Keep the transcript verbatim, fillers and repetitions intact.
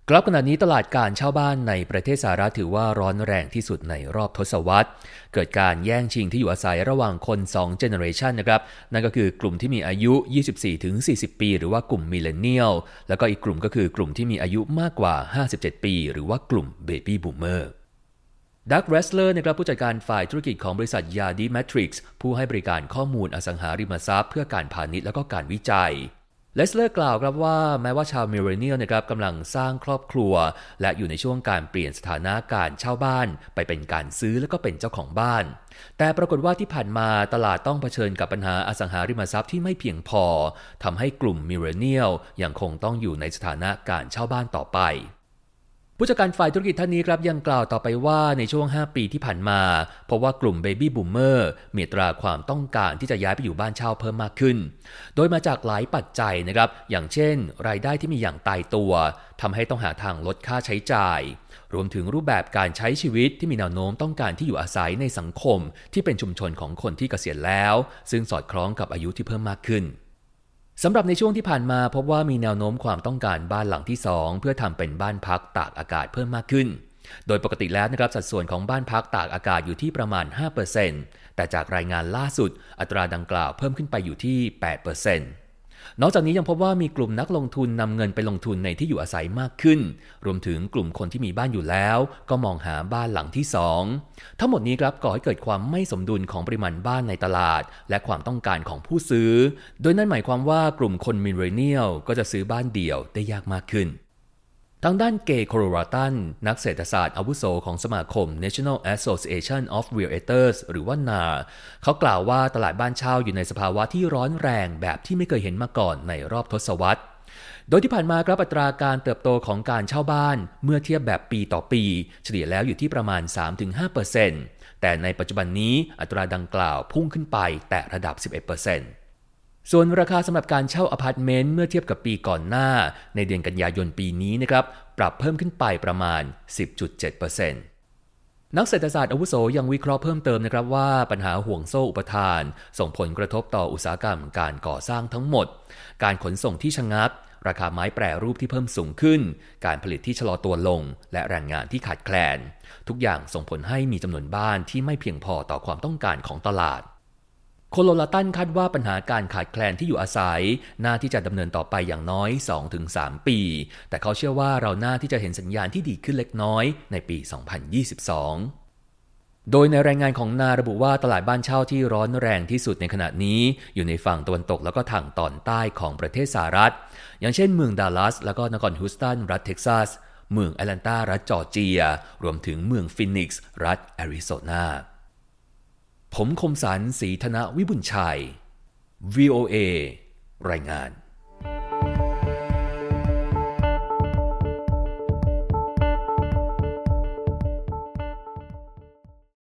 กลับขณะนี้ตลาดการเช่าบ้านในประเทศสหรัฐถือว่าร้อนแรงที่สุดในรอบทศวรรษเกิดการแย่งชิงที่อยู่อาศัยระหว่างคนสองเจเนอเรชันนะครับนั่นก็คือกลุ่มที่มีอายุ ยี่สิบสี่ถึงสี่สิบ ปีหรือว่ากลุ่มมิลเลนเนียลแล้วก็อีกกลุ่มก็คือกลุ่มที่มีอายุมากกว่าห้าสิบเจ็ดปีหรือว่ากลุ่มเบบี้บูมเมอร์ดักเรสเลอร์นะครับผู้จัดการฝ่ายธุรกิจของบริษัทยาดีแมทริกซ์ผู้ให้บริการข้อมูลอสังหาริมทรัพย์เพื่อการพาณิชย์และก็การวิจัยเลสเลอร์กล่าวครับว่าแม้ว่าชาวมิลเลนเนียลนะครับกำลังสร้างครอบครัวและอยู่ในช่วงการเปลี่ยนสถานะการเช่าบ้านไปเป็นการซื้อและก็เป็นเจ้าของบ้านแต่ปรากฏว่าที่ผ่านมาตลาดต้องเผชิญกับปัญหาอสังหาริมทรัพย์ที่ไม่เพียงพอทำให้กลุ่มมิลเลนเนียลยังคงต้องอยู่ในสถานะการเช่าบ้านต่อไปผู้จัดการฝ่ายธุรกิจท่านนี้ครับยังกล่าวต่อไปว่าในช่วงห้าปีที่ผ่านมาเพราะว่ากลุ่มเบบี้บูมเมอร์มีอัตราความต้องการที่จะย้ายไปอยู่บ้านเช่าเพิ่มมากขึ้นโดยมาจากหลายปัจจัยนะครับอย่างเช่นรายได้ที่มีอย่างตายตัวทำให้ต้องหาทางลดค่าใช้จ่ายรวมถึงรูปแบบการใช้ชีวิตที่มีแนวโน้มต้องการที่อยู่อาศัยในสังคมที่เป็นชุมชนของคนที่เกษียณแล้วซึ่งสอดคล้องกับอายุที่เพิ่มมากขึ้นสำหรับในช่วงที่ผ่านมาพบว่ามีแนวโน้มความต้องการบ้านหลังที่สองเพื่อทำเป็นบ้านพักตากอากาศเพิ่มมากขึ้นโดยปกติแล้วนะครับสัดส่วนของบ้านพักตากอากาศอยู่ที่ประมาณ ห้าเปอร์เซ็นต์ แต่จากรายงานล่าสุดอัตราดังกล่าวเพิ่มขึ้นไปอยู่ที่ แปดเปอร์เซ็นต์นอกจากนี้ยังพบว่ามีกลุ่มนักลงทุนนำเงินไปลงทุนในที่อยู่อาศัยมากขึ้นรวมถึงกลุ่มคนที่มีบ้านอยู่แล้วก็มองหาบ้านหลังที่สองทั้งหมดนี้ครับก่อให้เกิดความไม่สมดุลของปริมาณบ้านในตลาดและความต้องการของผู้ซื้อโดยนั่นหมายความว่ากลุ่มคนมิลเลนเนียลก็จะซื้อบ้านเดี่ยวได้ยากมากขึ้นทางด้านเกย์โคโรราตันนักเศรษฐศาสตร์อาวุโสของสมาคม National Association of Realtors หรือว่า เอ็น เอ อาร์ เขากล่าวว่าตลาดบ้านเช่าอยู่ในสภาวะที่ร้อนแรงแบบที่ไม่เคยเห็นมาก่อนในรอบทศวรรษโดยที่ผ่านมาครับอัตราการเติบโตของการเช่าบ้านเมื่อเทียบแบบปีต่อปีเฉลี่ยแล้วอยู่ที่ประมาณ สามถึงห้าเปอร์เซ็นต์ แต่ในปัจจุบันนี้อัตราดังกล่าวพุ่งขึ้นไปแตะระดับ สิบเอ็ดเปอร์เซ็นต์ส่วนราคาสำหรับการเช่าอพาร์ตเมนต์เมื่อเทียบกับปีก่อนหน้าในเดือนกันยายนปีนี้นะครับปรับเพิ่มขึ้นไปประมาณ สิบจุดเจ็ดเปอร์เซ็นต์ นักเศรษฐศาสตร์อาวุโสยังวิเคราะห์เพิ่มเติมนะครับว่าปัญหาห่วงโซ่อุปทานส่งผลกระทบต่ออุตสาหกรรมการก่อสร้างทั้งหมดการขนส่งที่ชะงักราคาไม้แปรรูปที่เพิ่มสูงขึ้นการผลิตที่ชะลอตัวลงและแรงงานที่ขาดแคลนทุกอย่างส่งผลให้มีจำนวนบ้านที่ไม่เพียงพอต่อความต้องการของตลาดโคโลลาตันคาดว่าปัญหาการขาดแคลนที่อยู่อาศัยน่าที่จะดำเนินต่อไปอย่างน้อย สองถึงสาม ปีแต่เขาเชื่อว่าเราน่าที่จะเห็นสัญญาณที่ดีขึ้นเล็กน้อยในปี สองพันยี่สิบสอง โดยในรายงานของนาระบุว่าตลาดบ้านเช่าที่ร้อนแรงที่สุดในขณะนี้อยู่ในฝั่งตะวันตกแล้วก็ทางตอนใต้ของประเทศสหรัฐอย่างเช่นเมืองดัลลัสแล้วก็นครฮิวสตันรัฐเท็กซัสเมืองแอตแลนตารัฐจอร์เจียรวมถึงเมืองฟินิกซ์รัฐแอริโซนาผมคมสันต์ ศรีธนวิบุญชัย วี โอ เอ รายงาน